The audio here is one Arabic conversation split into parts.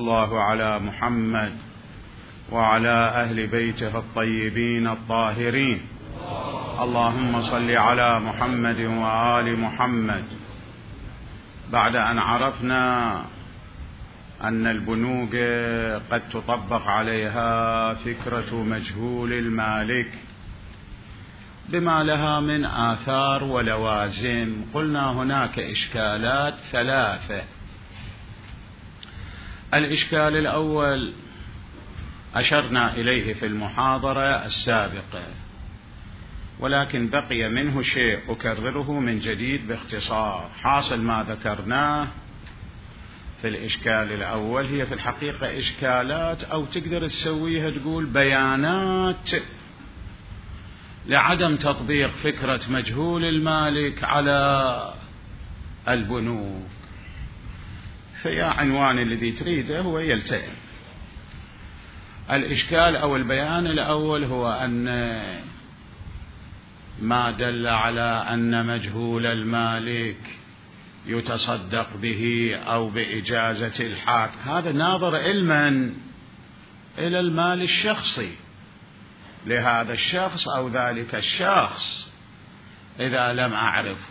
الله على محمد وعلى أهل بيته الطيبين الطاهرين. اللهم صل على محمد وآل محمد. بعد أن عرفنا أن البنوك قد تطبق عليها فكرة مجهول المالك بما لها من آثار ولوازم، قلنا هناك إشكالات ثلاثة. الإشكال الأول أشرنا إليه في المحاضرة السابقة، ولكن بقي منه شيء أكرره من جديد باختصار. حاصل ما ذكرناه في الإشكال الأول هي في الحقيقة إشكالات، أو تقدر تسويها تقول بيانات لعدم تطبيق فكرة مجهول المالك على البنوك. فيا عنوان الذي تريده هو يلتئم. الإشكال أو البيان الأول هو أن ما دل على أن مجهول المالك يتصدق به أو بإجازة الحاكم، هذا ناظر علما إلى المال الشخصي لهذا الشخص أو ذلك الشخص إذا لم أعرفه.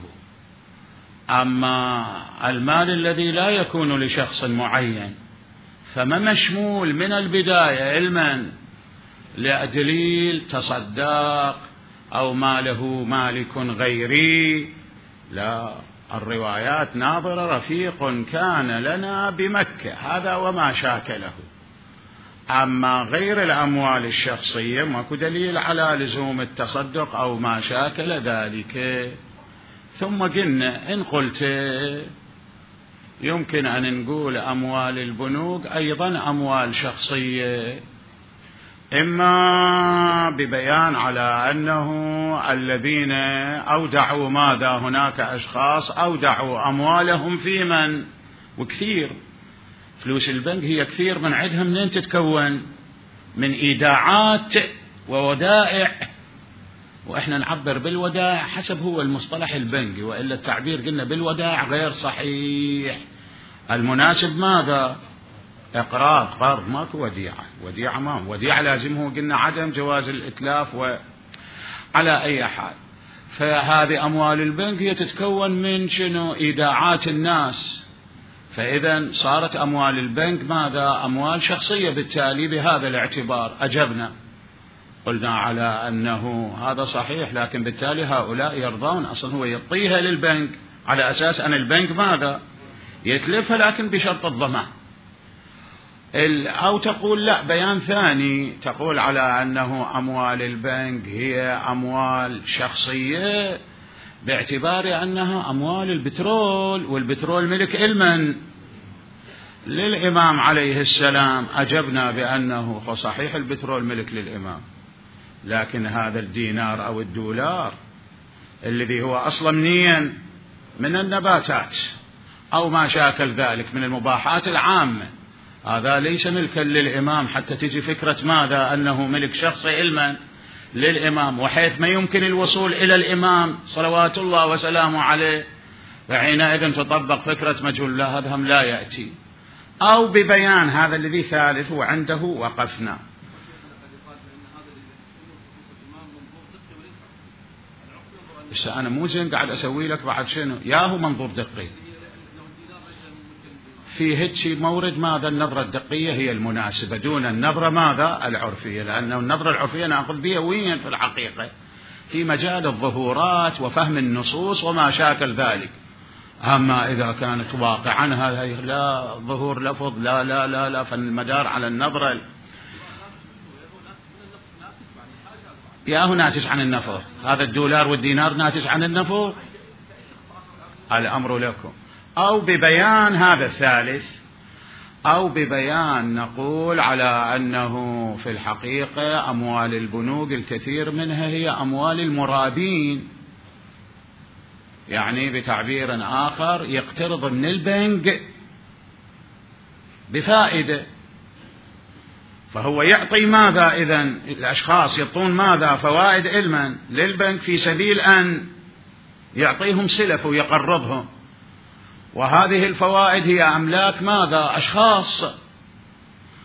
أما المال الذي لا يكون لشخص معين فما مشمول من البداية علما لدليل تصدق أو ماله مالك غيري. لا، الروايات ناظرة رفيق كان لنا بمكة، هذا وما شاكله. أما غير الأموال الشخصية ماكو دليل على لزوم التصدق أو ما شاكل ذلك. ثم قلنا إن قلت يمكن أن نقول أموال البنوك أيضا أموال شخصية، إما ببيان على أنه الذين أودعوا ماذا، هناك أشخاص أودعوا أموالهم في من، وكثير فلوس البنك هي كثير من عندها منين تتكون؟ من إيداعات وودائع، وإحنا نعبر بالودائع حسب هو المصطلح البنكي، وإلا التعبير قلنا بالودائع غير صحيح. المناسب ماذا؟ إقراض، قرض، ماكو وديعة. وديعة ما وديعة لازم هو قلنا عدم جواز الإتلاف. وعلى أي حال فهذه أموال البنك هي تتكون من شنو؟ إيداعات الناس. فإذا صارت أموال البنك ماذا؟ أموال شخصية. بالتالي بهذا الاعتبار أجبنا، قلنا على أنه هذا صحيح، لكن بالتالي هؤلاء يرضون أصلا هو يعطيها للبنك على أساس أن البنك ماذا؟ يتلفها، لكن بشرط الضمان. أو تقول لا، بيان ثاني تقول على أنه أموال البنك هي أموال شخصية باعتبار أنها أموال البترول، والبترول ملك المن للإمام عليه السلام. أجبنا بأنه صحيح البترول ملك للإمام، لكن هذا الدينار أو الدولار الذي هو أصلا منين؟ من النباتات أو ما شاكل ذلك من المباحات العامة، هذا ليس ملكا للإمام حتى تجي فكرة ماذا؟ أنه ملك شخصي علما للإمام، وحيث ما يمكن الوصول إلى الإمام صلوات الله وسلامه عليه، فحينئذ تطبق فكرة مجهول. لا، هذا هم لا يأتي. أو ببيان هذا الذي ثالث وعنده وقفنا. بس أنا مو زين قاعد أسوي لك بعد شنو؟ ياهو منظور دقي في هيك مورد ماذا؟ النظرة الدقية هي المناسبة دون النظرة ماذا؟ العرفية، لأن النظرة العرفية نأخذ بها وين في الحقيقة؟ في مجال الظهورات وفهم النصوص وما شاكل ذلك. أما إذا كانت واقعا هذا لا ظهور لفظ، لا لا لا لا، فالمدار على النظرة. ياهو ناتج عن النفر، هذا الدولار والدينار ناتج عن النفر. الأمر لكم. أو ببيان هذا الثالث، أو ببيان نقول على أنه في الحقيقة أموال البنوك الكثير منها هي أموال المرابين، يعني بتعبير آخر يقترض من البنك بفائدة، فهو يعطي ماذا؟ إذن الأشخاص يعطون ماذا؟ فوائد علما للبنك في سبيل أن يعطيهم سلف ويقرضهم، وهذه الفوائد هي أملاك ماذا؟ أشخاص.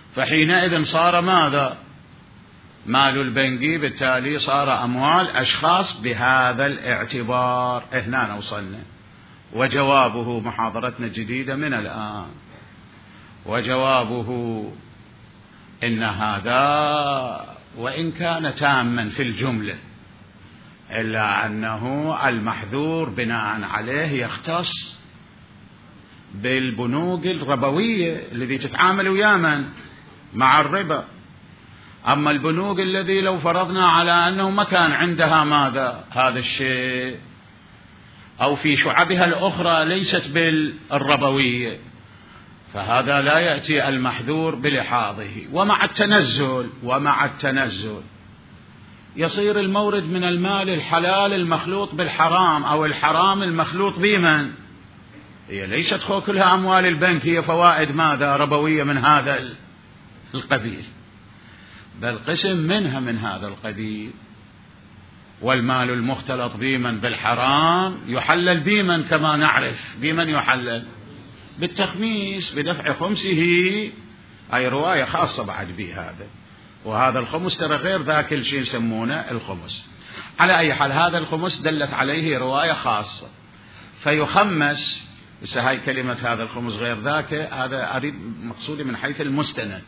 فحينئذ صار ماذا؟ مال البنكي بالتالي صار أموال أشخاص بهذا الاعتبار. هنا وصلنا. وجوابه محاضرتنا الجديدة من الآن، وجوابه إن هذا وإن كان تاما في الجملة إلا أنه المحذور بناء عليه يختص بالبنوك الربوية التي تتعامل ويا من؟ مع الربا. أما البنوك الذي لو فرضنا على أنه ما كان عندها ماذا؟ هذا الشيء، أو في شعبها الأخرى ليست بالربوية، فهذا لا يأتي المحذور بلحاظه. ومع التنزل يصير المورد من المال الحلال المخلوط بالحرام، أو الحرام المخلوط بمن؟ هي ليست كلها أموال البنك هي فوائد ماذا؟ ربوية من هذا القبيل، بل قسم منها من هذا القبيل. والمال المختلط بمن بالحرام يحلل بمن كما نعرف. بمن يحلل؟ بالتخميس، بدفع خمسه. أي رواية خاصة بعد بهذا. وهذا الخمس ترى غير ذاك الشيء يسمونه الخمس. على أي حال هذا الخمس دلت عليه رواية خاصة فيخمس. بس هاي كلمة هذا الخمس غير ذاك، هذا أريد مقصودي من حيث المستند.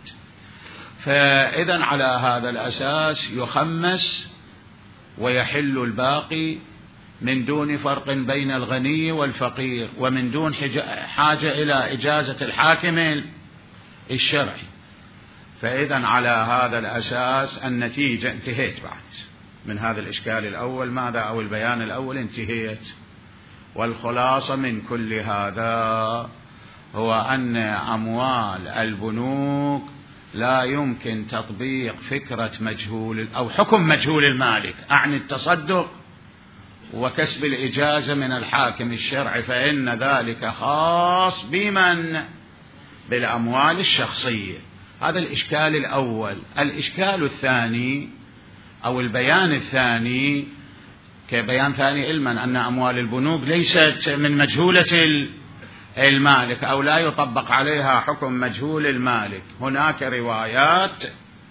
فإذا على هذا الأساس يخمس ويحل الباقي من دون فرق بين الغني والفقير، ومن دون حاجة إلى إجازة الحاكم الشرعي. فإذا على هذا الأساس النتيجة انتهيت بعد من هذا الإشكال الأول ماذا؟ أو البيان الأول انتهيت. والخلاصة من كل هذا هو أن أموال البنوك لا يمكن تطبيق فكرة مجهول أو حكم مجهول المالك، أعني التصدق وكسب الإجازة من الحاكم الشرعي، فإن ذلك خاص بمن؟ بالأموال الشخصية. هذا الإشكال الأول. الإشكال الثاني أو البيان الثاني كبيان ثاني علما أن أموال البنوك ليست من مجهولة المالك أو لا يطبق عليها حكم مجهول المالك. هناك روايات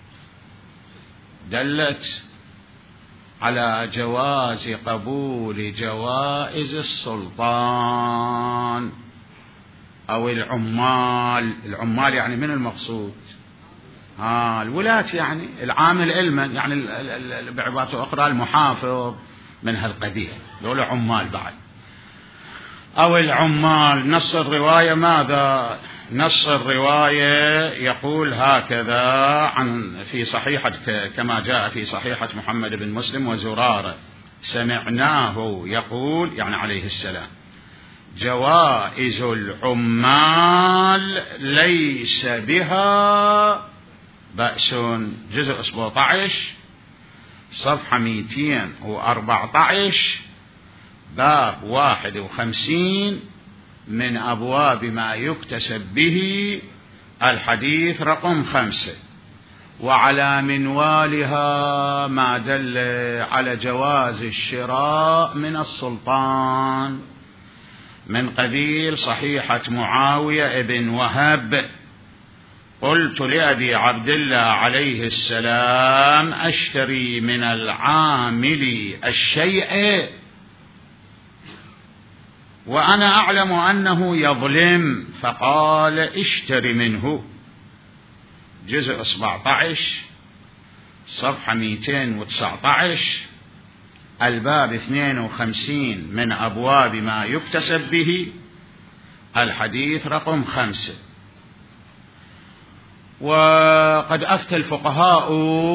دلت على جواز قبول جوائز السلطان أو العمال. العمال يعني من المقصود؟ الولاة، يعني العامل علما، يعني بعبارة أخرى المحافظ من هالقبيل، دول عمال بعد. أو العمال. نص الرواية ماذا؟ نص الرواية يقول هكذا في صحيحة كما جاء في صحيحة محمد بن مسلم وزرارة، سمعناه يقول يعني عليه السلام: جوائز العمال ليس بها بأس. جزء 17 صفحة 214 باب 51 من أبواب ما يكتسب به، الحديث رقم 5. وعلى منوالها ما دل على جواز الشراء من السلطان من قبيل صحيحة معاوية بن وهب: قلت لأبي عبد الله عليه السلام: أشتري من العامل الشيء وأنا أعلم أنه يظلم؟ فقال: اشتري منه. جزء 17 صفحة 219 الباب 52 من أبواب ما يكتسب به، الحديث رقم 5. وقد أفتى الفقهاء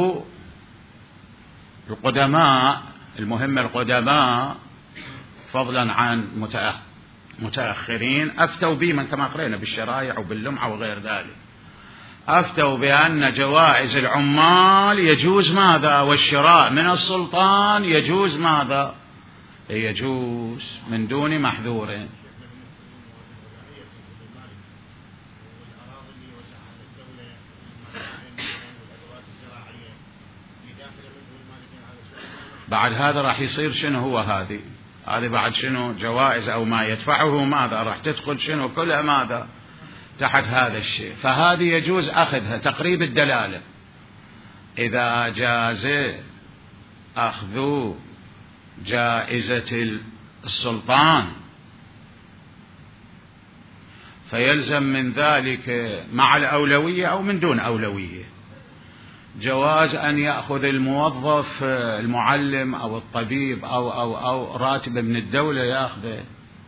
القدماء، المهم القدماء فضلا عن متأخرين، أفتوا بمن كما قرأنا بالشرائع وباللمعة وغير ذلك، أفتوا بأن جوائز العمال يجوز ماذا؟ والشراء من السلطان يجوز ماذا؟ يجوز من دون محذور. بعد هذا راح يصير شنو هو هذه بعد شنو؟ جوائز أو ما يدفعه ماذا؟ راح تدخل شنو كلها ماذا؟ تحت هذا الشيء، فهذه يجوز أخذها تقريب الدلالة. إذا جاز أخذ جائزة السلطان فيلزم من ذلك مع الأولوية أو من دون أولوية جواز أن يأخذ الموظف المعلم أو الطبيب أو راتب من الدولة يأخذه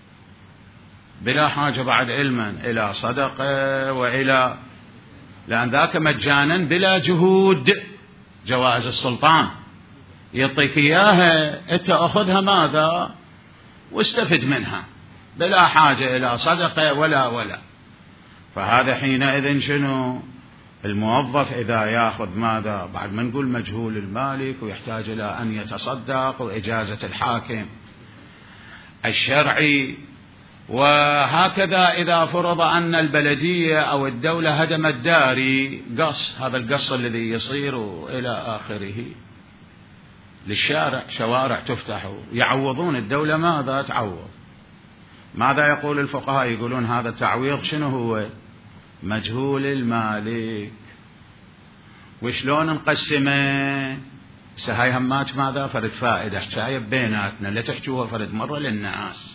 بلا حاجة بعد علما إلى صدقة وإلى، لأن ذاك مجانا بلا جهود. جوائز السلطان يعطيك إياها أنت أخذها ماذا واستفد منها بلا حاجة إلى صدقة ولا. فهذا حينئذ شنو الموظف إذا يأخذ ماذا بعد ما نقول مجهول المالك ويحتاج إلى أن يتصدق وإجازة الحاكم الشرعي. وهكذا إذا فرض أن البلدية أو الدولة هدمت داري قص، هذا القص الذي يصير إلى آخره للشارع، شوارع تفتح يعوضون الدولة ماذا تعوض. ماذا يقول الفقهاء؟ يقولون هذا التعويض شنو هو؟ مجهول المالك. وشلون نقسمه؟ هاي همات ماذا فرد فائدة حكاية بيناتنا لا تحجوها فرد مرة للناس.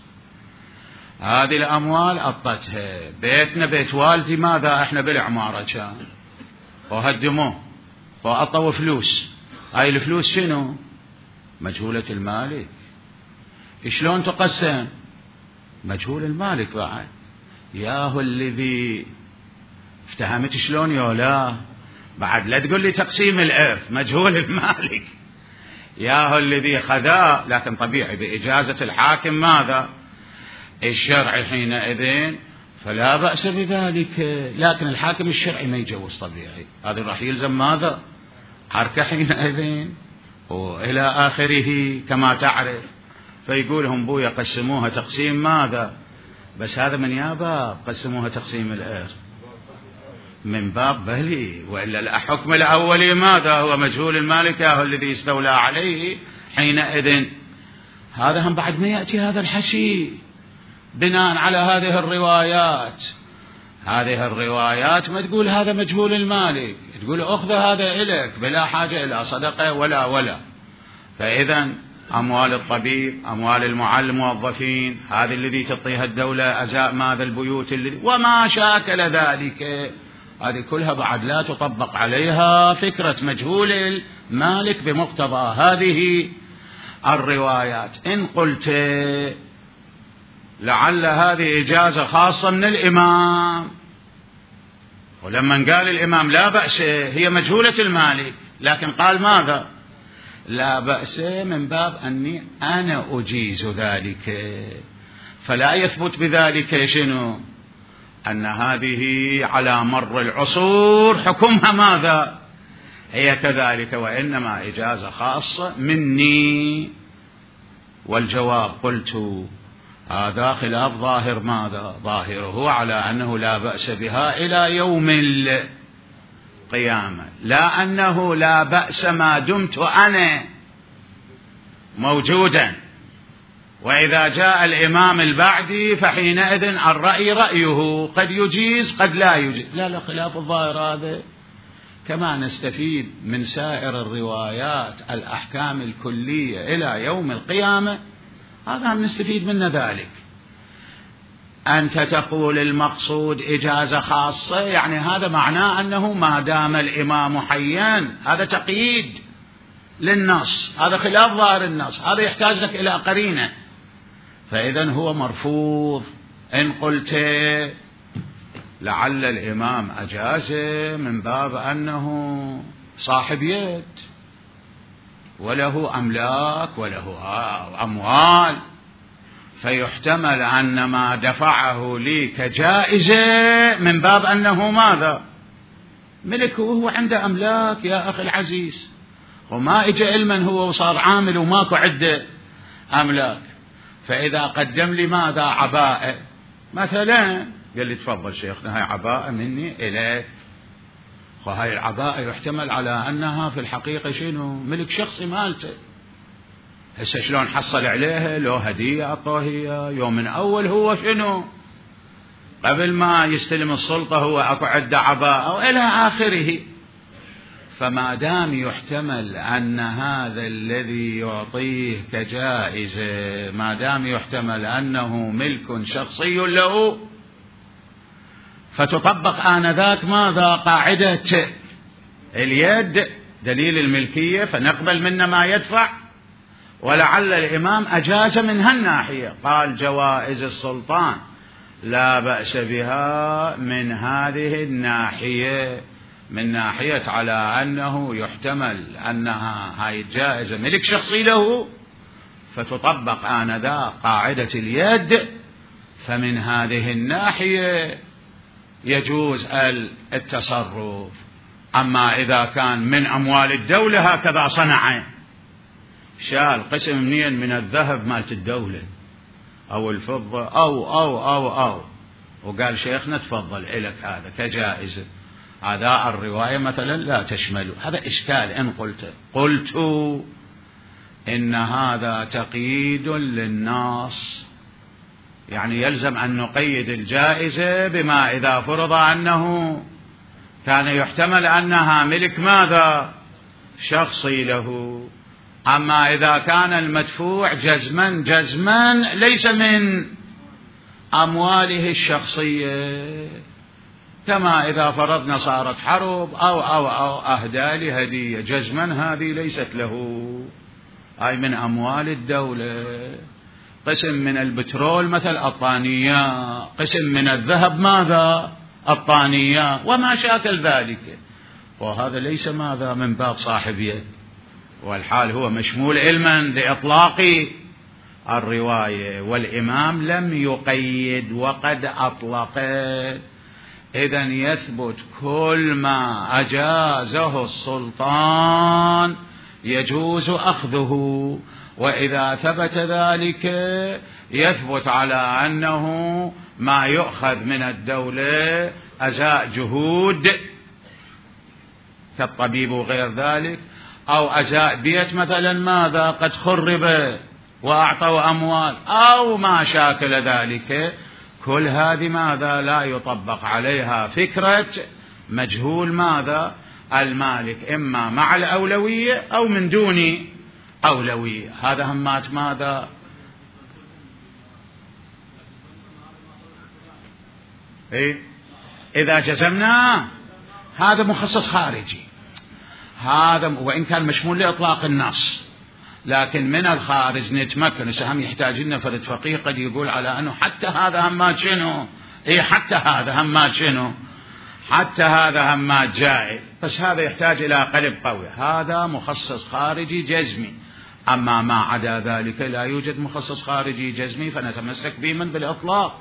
هذه الأموال أطتها بيتنا بيت والدي ماذا احنا بالعمارة كان وهدموه وأطوا فلوس، هاي الفلوس شنو؟ مجهولة المالك. شلون تقسم؟ مجهول المالك بعد. ياهو الذي افتهمت شلون يولا بعد لا تقول لي تقسيم الإرث مجهول المالك. ياهو الذي خذاه لكن طبيعي بإجازة الحاكم ماذا الشرعي حينئذ فلا بأس بذلك، لكن الحاكم الشرعي ما يجوز طبيعي، هذا راح يلزم ماذا حركة حينئذ وإلى آخره كما تعرف. فيقولهم بويا قسموها تقسيم ماذا، بس هذا من يابا قسموها تقسيم الإرث من باب بهلي، وإلا الحكم الأولي ماذا هو مجهول المالك هو الذي استولى عليه حينئذ. هذا هم بعد ما يأتي هذا الحشي بناء على هذه الروايات. هذه الروايات ما تقول هذا مجهول المالك، تقول أخذ هذا إليك بلا حاجة إلى صدقة ولا. فإذا أموال الطبيب أموال المعلم موظفين هذه الذي تعطيها الدولة أزاء ماذا البيوت الذي وما شاكل ذلك، هذه كلها بعد لا تطبق عليها فكرة مجهول المالك بمقتضى هذه الروايات. إن قلت لعل هذه إجازة خاصة من الإمام، ولما قال الإمام لا بأس هي مجهولة المالك، لكن قال ماذا لا بأس من باب أني أنا أجيز ذلك، فلا يثبت بذلك شنو أن هذه على مر العصور حكمها ماذا هي كذلك، وإنما إجازة خاصة مني. والجواب قلت هذا خلاف ظاهر ماذا ظاهره على أنه لا بأس بها إلى يوم القيامة، لا أنه لا بأس ما دمت أنا موجودا، وإذا جاء الإمام البعدي فحينئذ الرأي رأيه قد يجيز قد لا يجيز. لا خلاف الظاهر هذا كما نستفيد من سائر الروايات الأحكام الكلية إلى يوم القيامة، هذا هم نستفيد من ذلك. أنت تقول المقصود إجازة خاصة، يعني هذا معناه أنه ما دام الإمام حيا، هذا تقييد للنص، هذا خلاف ظاهر النص، هذا يحتاج لك إلى قرينة، فإذن هو مرفوض. إن قلت لعل الإمام أجازه من باب أنه صاحب يد وله أملاك وله أموال، فيحتمل أن ما دفعه لي كجائزة من باب أنه ماذا ملك وهو عنده أملاك يا أخي العزيز، وما إجا علما هو وصار عامل وماكو عنده أملاك. فإذا قدم لي ماذا عباءة مثلا قال لي تفضل شيخنا هاي عباءة مني إليك، وهاي العباءة يحتمل على أنها في الحقيقة شنو ملك شخصي مالته، هسه شلون حصل عليها؟ لو هدية أعطوه هي يوم من أول هو شنو قبل ما يستلم السلطة هو أكو عدة عباءة وإلى آخره. فما دام يحتمل أن هذا الذي يعطيه كجائزة ما دام يحتمل أنه ملك شخصي له، فتطبق آنذاك ماذا؟ قاعدة اليد دليل الملكية، فنقبل منه ما يدفع. ولعل الإمام أجاز من هالناحية، قال جوائز السلطان لا بأس بها من هذه الناحية، من ناحية على أنه يحتمل أنها هاي الجائزة ملك شخصي له، فتطبق آنذاك قاعدة اليد، فمن هذه الناحية يجوز التصرف. أما إذا كان من أموال الدولة هكذا صنع، شال قسم منين من الذهب مالت الدولة أو الفضة أو وقال شيخنا تفضل إلك هذا كجائزة، هذا الرواية مثلا لا تشمله. هذا إشكال. إن قلت إن هذا تقييد للنص، يعني يلزم أن نقيد الجائزة بما إذا فرض أنه كان يحتمل أنها ملك ماذا؟ شخصي له. أما إذا كان المدفوع جزما ليس من أمواله الشخصية، كما إذا فرضنا صارت حرب أو أهدى لهدية، جزما هذه ليست له، أي من أموال الدولة. قسم من البترول مثل الطانية، قسم من الذهب ماذا؟ الطانية، وما شاكل ذلك، وهذا ليس ماذا؟ من باب صاحب يد، والحال هو مشمول علما لإطلاق الرواية، والإمام لم يقيد وقد أطلق. إذن يثبت كل ما أجازه السلطان يجوز أخذه، وإذا ثبت ذلك يثبت على أنه ما يؤخذ من الدولة أزاء جهود كالطبيب وغير ذلك، أو أزاء بيت مثلا ماذا قد خرب وأعطوا أموال أو ما شاكل ذلك، كل هذه ماذا لا يطبق عليها فكرة مجهول ماذا المالك، إما مع الأولوية أو من دون أولوية. هذا همات ماذا إذا جزمنا هذا مخصص خارجي، هذا وإن كان مشمول لإطلاق النص، لكن من الخارج نتمكن. سهم يحتاج لنا فرد فقيه قد يقول على أنه حتى هذا همات شنو، حتى هذا همات شنو، حتى هذا همات جائز، بس هذا يحتاج إلى قلب قوي، هذا مخصص خارجي جزمي. أما ما عدا ذلك لا يوجد مخصص خارجي جزمي، فنتمسك به من بالإطلاق.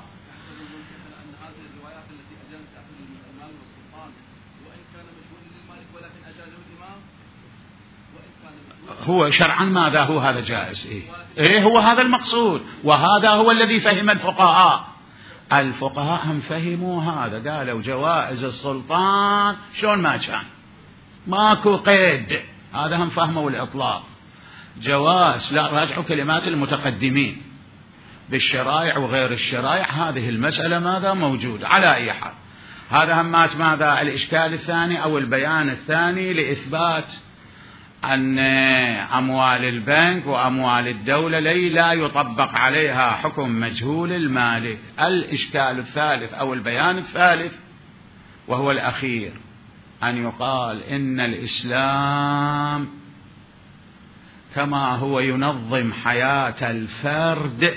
هو شرعا ماذا هو هذا جائز، هو هذا المقصود، وهذا هو الذي فهم الفقهاء. الفقهاء هم فهموا هذا، قالوا جوائز السلطان شلون ما كان ماكو قيد، هذا هم فهموا الإطلاق. جواز لا، راجعوا كلمات المتقدمين بالشرائع وغير الشرائع، هذه المسألة ماذا موجود على أي حال. هذا همات ماذا الإشكال الثاني أو البيان الثاني لإثبات أن أموال البنك وأموال الدولة لا يطبق عليها حكم مجهول المالك. الإشكال الثالث أو البيان الثالث وهو الأخير، أن يقال إن الإسلام كما هو ينظم حياة الفرد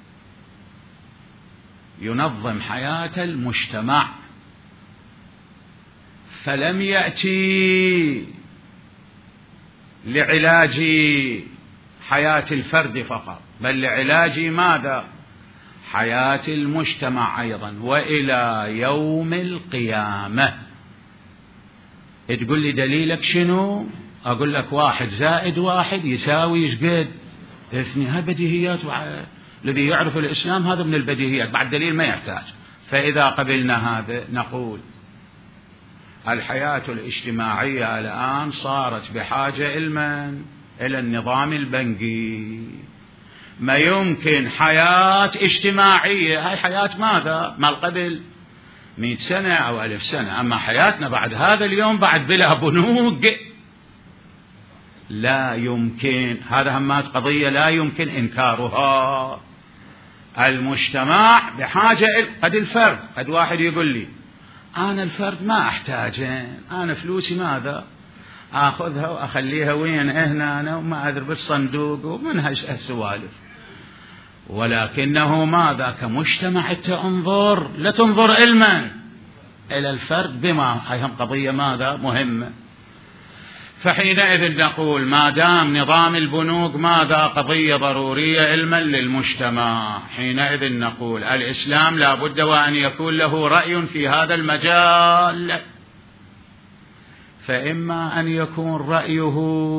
ينظم حياة المجتمع، فلم يأتي لعلاج حياة الفرد فقط، بل لعلاج ماذا؟ حياة المجتمع أيضا، وإلى يوم القيامة. تقول لي دليلك شنو؟ أقول لك 1 زائد 1 يساوي إيش قد 2. هذه بديهيات، الذي يعرف الإسلام هذا من البديهيات، بعد دليل ما يحتاج. فإذا قبلنا هذا نقول الحياة الاجتماعية الآن صارت بحاجة إلى النظام البنكي، ما يمكن حياة اجتماعية. هاي حياة ماذا؟ ما قبل 100 سنة أو 1000 سنة. أما حياتنا بعد هذا اليوم بعد بلا بنوك لا يمكن. هذا همات قضية لا يمكن إنكارها. المجتمع بحاجة. قد الفرد، قد واحد يقول لي أنا الفرد ما أحتاجه، أنا فلوسي ماذا أخذها وأخليها وين هنا أنا وما أدري بالصندوق ومن هالسوالف. ولكنه ماذا؟ كمجتمع انظر، لا تنظر علما إلى الفرد بما هي هم قضية ماذا مهمة. فحينئذ نقول ما دام نظام البنوك ماذا قضية ضرورية علما للمجتمع، حينئذ نقول الإسلام لا بد وأن يكون له رأي في هذا المجال. فإما أن يكون رأيه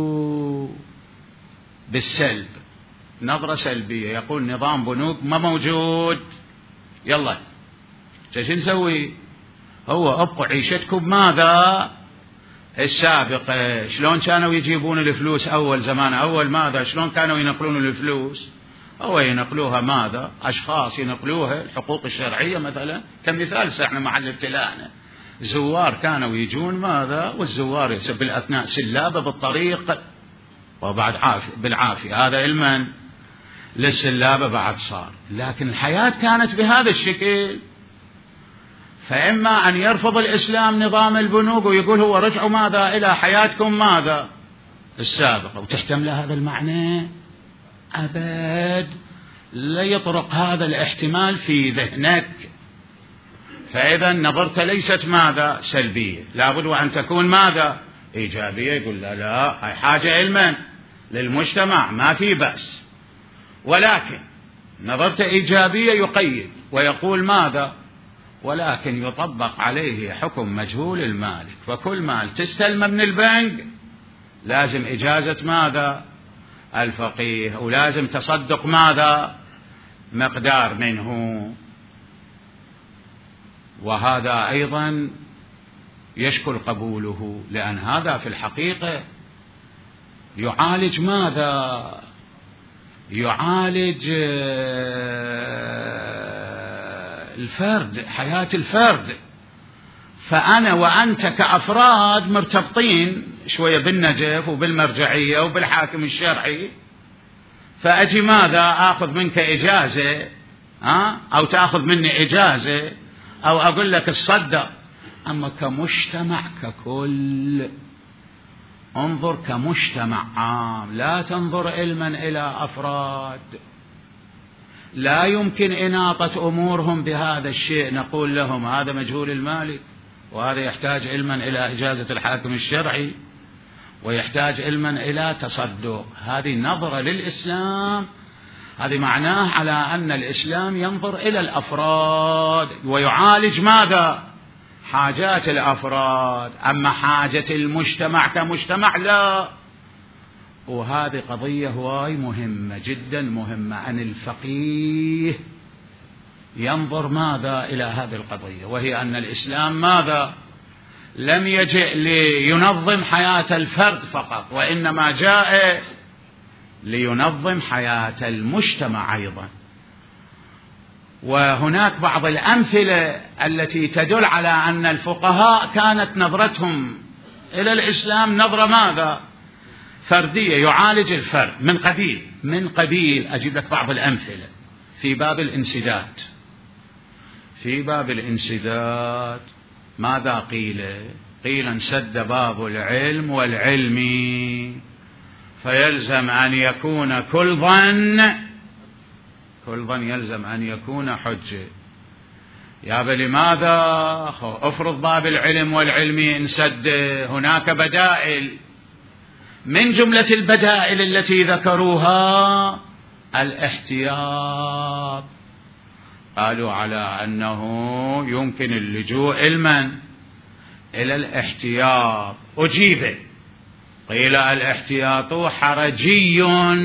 بالسلب، نظرة سلبية، يقول نظام بنوك ما موجود، يلا شو نسوي؟ هو ابقوا عيشتكم ماذا السابقة. شلون كانوا يجيبون الفلوس أول زمان؟ أول ماذا؟ شلون كانوا ينقلون الفلوس؟ أو ينقلوها ماذا؟ أشخاص ينقلوها، الحقوق الشرعية مثلا كمثال احنا محل ابتلاءنا. زوار كانوا يجون ماذا؟ والزوار بالأثناء سلابة بالطريق وبعد بالعافية. هذا علما للسلابة بعد صار، لكن الحياة كانت بهذا الشكل. فإما أن يرفض الإسلام نظام البنوك ويقول هو رجعوا ماذا إلى حياتكم ماذا السابقة، وتحتمل هذا المعنى أبد، لا يطرق هذا الاحتمال في ذهنك. فإذا نظرت ليست ماذا سلبية، لابد وأن تكون ماذا إيجابية. يقول لا هاي حاجة علما للمجتمع ما في بأس. ولكن نظرت إيجابية يقيد ويقول ماذا؟ ولكن يطبق عليه حكم مجهول المالك. فكل مال تستلمه من البنك لازم إجازة ماذا الفقيه، ولازم تصدق ماذا مقدار منه. وهذا أيضا يشكل قبوله، لأن هذا في الحقيقة يعالج ماذا؟ يعالج الفرد، حياة الفرد. فأنا وأنت كأفراد مرتبطين شوية بالنجف وبالمرجعية وبالحاكم الشرعي، فأجي ماذا أخذ منك إجازة أو تأخذ مني إجازة أو أقول لك الصدق. أما كمجتمع ككل انظر كمجتمع عام، لا تنظر علما إلى أفراد. لا يمكن إناقة أمورهم بهذا الشيء، نقول لهم هذا مجهول المالك وهذا يحتاج علما إلى إجازة الحاكم الشرعي ويحتاج علما إلى تصدق. هذه نظرة للإسلام، هذه معناه على أن الإسلام ينظر إلى الأفراد ويعالج ماذا حاجات الأفراد. أما حاجة المجتمع كمجتمع لا. وهذه قضية هواي مهمة جدا مهمة، أن الفقيه ينظر ماذا إلى هذه القضية، وهي أن الإسلام ماذا لم يجئ لينظم حياة الفرد فقط، وإنما جاء لينظم حياة المجتمع أيضا. وهناك بعض الأمثلة التي تدل على أن الفقهاء كانت نظرتهم إلى الإسلام نظرة ماذا فردية، يعالج الفرد من قبيل أجيب لك بعض الأمثلة في باب الانسداد. في باب الانسداد ماذا قيل؟ قيل انسد باب العلم والعلم، فيلزم أن يكون كل ظن يلزم أن يكون حجة. يا بل لماذا افرض باب العلم والعلم انسد؟ هناك بدائل، من جملة البدائل التي ذكروها الاحتياط. قالوا على أنه يمكن اللجوء علما إلى الاحتياط. أجيب قيل الاحتياط حرجي،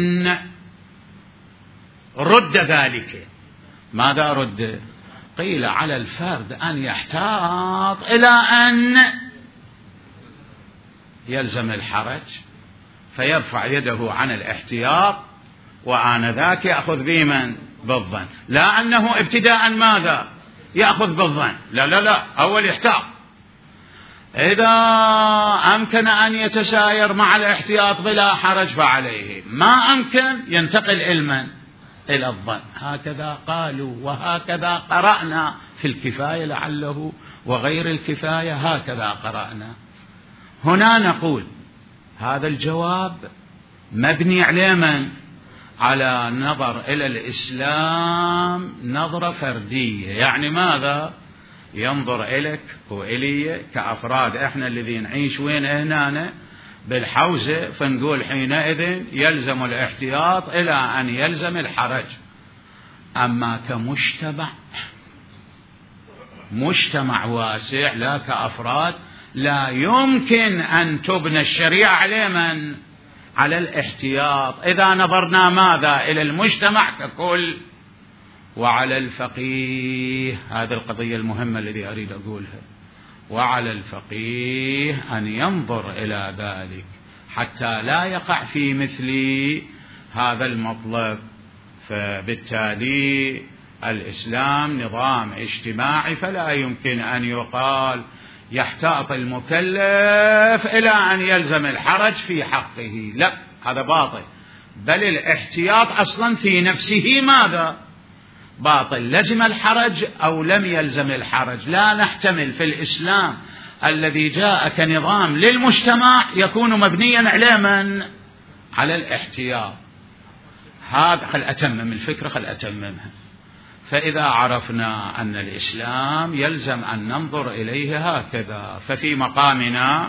رد ذلك. ماذا رد؟ قيل على الفرد أن يحتاط إلى أن يلزم الحرج، فيرفع يده عن الاحتياط وآنذاك يأخذ بمن؟ بالظن، لا أنه ابتداء ماذا؟ يأخذ بالظن، لا لا لا، أول يحتاط. إذا أمكن أن يتساير مع الاحتياط بلا حرج فعليه، ما أمكن ينتقل علما إلى الظن. هكذا قالوا وهكذا قرأنا في الكفاية لعله وغير الكفاية، هكذا قرأنا. هنا نقول هذا الجواب مبني على من؟ على نظر إلى الإسلام نظرة فردية. يعني ماذا؟ ينظر إليك وإلي كأفراد إحنا الذين نعيش وين هنا بالحوزة، فنقول حينئذ يلزم الاحتياط إلى أن يلزم الحرج. أما كمجتمع، مجتمع واسع لا كأفراد، لا يمكن أن تبنى الشريعة على من؟ على الاحتياط. إذا نظرنا ماذا؟ إلى المجتمع ككل وعلى الفقيه، هذه القضية المهمة التي أريد أقولها، وعلى الفقيه أن ينظر إلى ذلك حتى لا يقع في مثل هذا المطلب. فبالتالي الإسلام نظام اجتماعي، فلا يمكن أن يقال يحتاط المكلف إلى أن يلزم الحرج في حقه، لا، هذا باطل. بل الاحتياط أصلا في نفسه ماذا؟ باطل. لزم الحرج أو لم يلزم الحرج، لا نحتمل في الإسلام الذي جاء كنظام للمجتمع يكون مبنيا على من؟ على الاحتياط. هذا خل أتمم الفكرة، خل أتممها. فإذا عرفنا أن الإسلام يلزم أن ننظر إليه هكذا، ففي مقامنا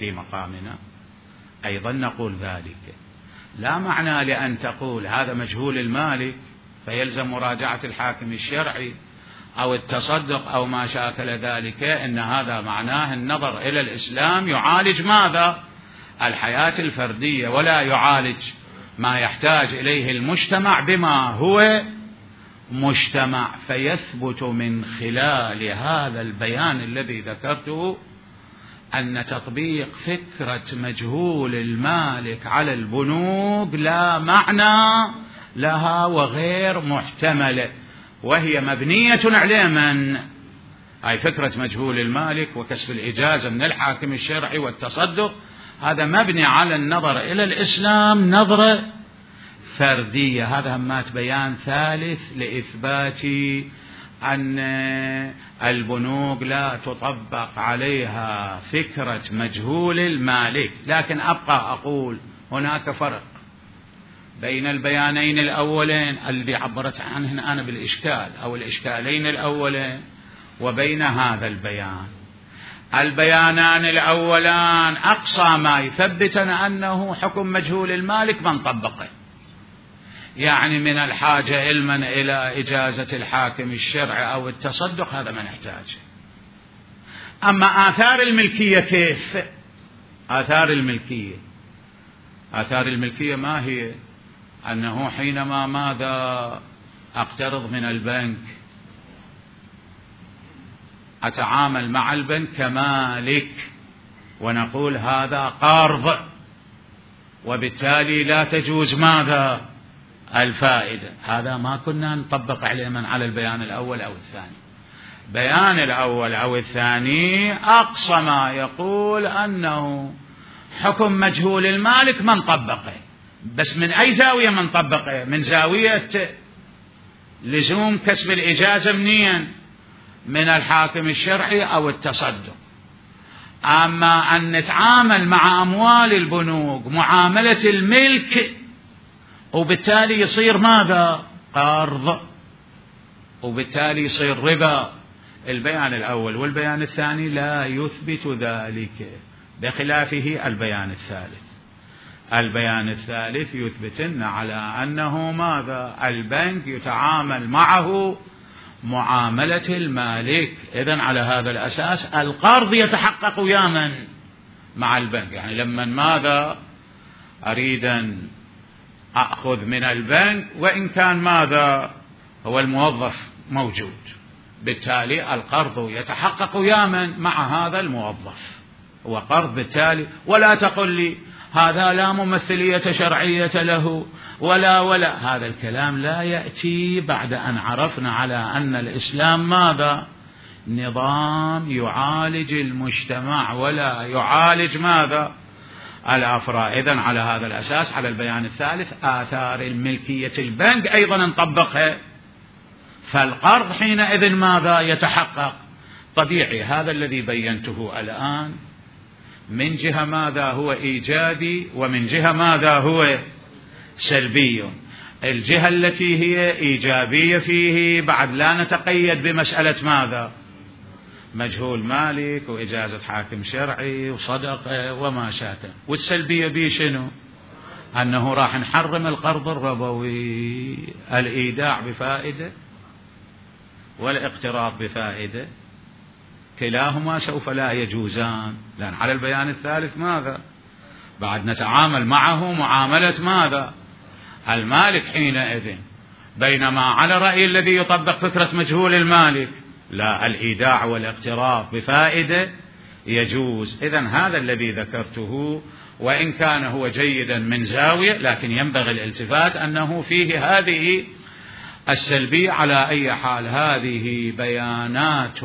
أيضا نقول ذلك. لا معنى لأن تقول هذا مجهول المالك فيلزم مراجعة الحاكم الشرعي أو التصدق أو ما شاكل ذلك، إن هذا معناه النظر إلى الإسلام يعالج ماذا؟ الحياة الفردية، ولا يعالج ما يحتاج إليه المجتمع بما هو مجتمع. فيثبت من خلال هذا البيان الذي ذكرته أن تطبيق فكرة مجهول المالك على البنوك لا معنى لها وغير محتملة، وهي مبنية على من؟ أي فكرة مجهول المالك وكسب الإجازة من الحاكم الشرعي والتصدق، هذا مبني على النظر إلى الإسلام نظرة فردية. هذا همات بيان ثالث لإثبات أن البنوك لا تطبق عليها فكرة مجهول المالك. لكن أبقى أقول هناك فرق بين البيانين الأولين الذي عبرت عنهن أنا بالإشكال أو الإشكالين الأولين وبين هذا البيان. البيانان الأولان أقصى ما يثبتنا أنه حكم مجهول المالك من طبقه، يعني من الحاجة علما إلى إجازة الحاكم الشرعي أو التصدق، هذا ما نحتاجه. أما آثار الملكية كيف؟ آثار الملكية ما هي؟ أنه حينما ماذا أقترض من البنك أتعامل مع البنك كمالك ونقول هذا قرض، وبالتالي لا تجوز ماذا؟ الفائدة. هذا ما كنا نطبق عليه من على البيان الأول أو الثاني. بيان الأول أو الثاني أقصى ما يقول أنه حكم مجهول المالك من طبقه، بس من أي زاوية من طبقه؟ من زاوية لزوم كسب الإجازة منين؟ من الحاكم الشرعي أو التصدق. أما أن نتعامل مع أموال البنوك معاملة الملك وبالتالي يصير ماذا؟ قرض، وبالتالي يصير ربا. البيان الأول والبيان الثاني لا يثبت ذلك، بخلافه البيان الثالث. البيان الثالث يثبتنا على أنه ماذا؟ البنك يتعامل معه معاملة المالك. إذن على هذا الأساس القرض يتحقق ياما مع البنك. يعني لما ماذا أريد أن أخذ من البنك وإن كان ماذا هو الموظف موجود، بالتالي القرض يتحقق ياما مع هذا الموظف، هو قرض بالتالي. ولا تقل لي هذا لا ممثلية شرعية له ولا هذا الكلام لا يأتي بعد أن عرفنا على أن الإسلام ماذا؟ نظام يعالج المجتمع ولا يعالج ماذا؟ الأفراد. إذن على هذا الأساس، على البيان الثالث، آثار الملكية البنك أيضا نطبقها، فالقرض حينئذ ماذا؟ يتحقق. طبيعي هذا الذي بينته الآن من جهة ماذا هو إيجابي، ومن جهة ماذا هو سلبي. الجهة التي هي إيجابية فيه بعد لا نتقيد بمسألة ماذا؟ مجهول مالك وإجازة حاكم شرعي وصدقة وما شاكل. والسلبية به شنو؟ أنه راح نحرم القرض الربوي، الإيداع بفائدة والاقتراض بفائدة، كلاهما سوف لا يجوزان. لأن على البيان الثالث ماذا؟ بعد نتعامل معه معاملة ماذا؟ المالك حينئذ. بينما على رأي الذي يطبق فكرة مجهول المالك، لا، الإيداع والاقتراض بفائدة يجوز. إذن هذا الذي ذكرته وإن كان هو جيدا من زاوية، لكن ينبغي الالتفات أنه فيه هذه السلبية. على أي حال هذه بيانات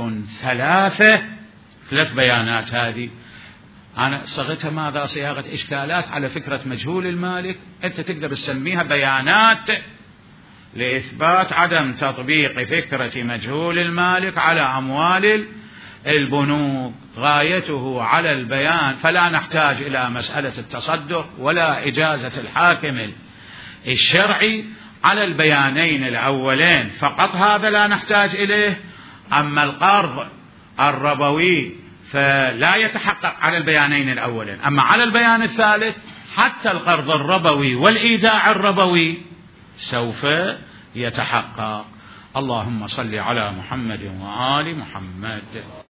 ثلاث بيانات. هذه أنا صغتها ماذا؟ صياغة إشكالات على فكرة مجهول المالك. أنت تقدر تسميها بيانات لإثبات عدم تطبيق فكرة مجهول المالك على أموال البنوك. غايته على البيان، فلا نحتاج إلى مسألة التصدق ولا إجازة الحاكم الشرعي على البيانين الأولين فقط، هذا لا نحتاج إليه. أما القرض الربوي فلا يتحقق على البيانين الأولين. أما على البيان الثالث حتى القرض الربوي والإيداع الربوي سوف يتحقق. اللهم صل على محمد وآل محمد.